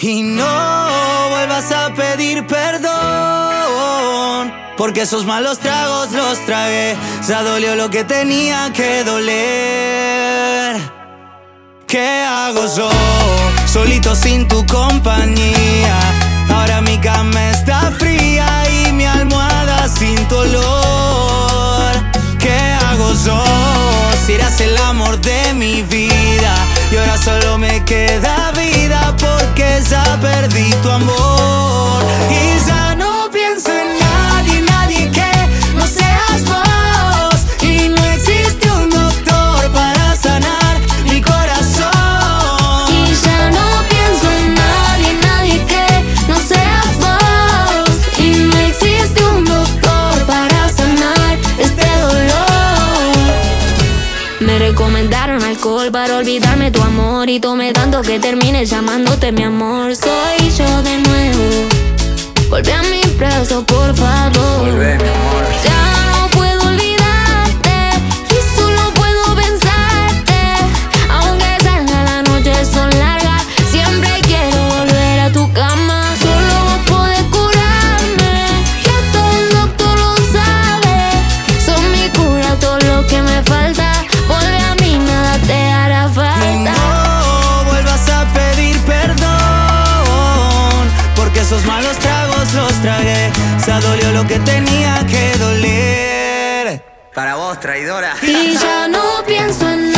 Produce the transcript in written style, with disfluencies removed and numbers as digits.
Y no vuelvas a pedir perdón, porque esos malos tragos los tragué. Ya dolió lo que tenía que doler. ¿Qué hago yo, solito sin tu compañía? Ahora mi cama está fría y mi almohada sin tu olor. ¿Qué hago yo, si eras el amor de mi vida? Y ahora solo me queda vida porque ya perdí tu amor. Y ya no pienso en nadie, nadie que no seas vos. Y no existe un doctor para sanar mi corazón. Y ya no pienso en nadie, nadie que no seas vos. Y no existe un doctor para sanar este dolor. Me recomendaron alcohol para olvidarme tu amor, y tomé tanto que terminé llamándote mi amor. Soy yo de nuevo, volvé a mi brazo, por favor. Volvé, mi amor. Ya no puedo olvidarte y solo puedo pensarte. Aunque salga la noche son largas, siempre quiero volver a tu cama. Solo vos podés curarme, y hasta el doctor lo sabe. Son mi cura, todo lo que me falta. Vuelve a mí, nada te hará Y falta. no vuelvas a pedir perdón, porque esos malos tragos los tragué. Ya dolió lo que tenía que doler. Para vos, traidora. Y ya no pienso en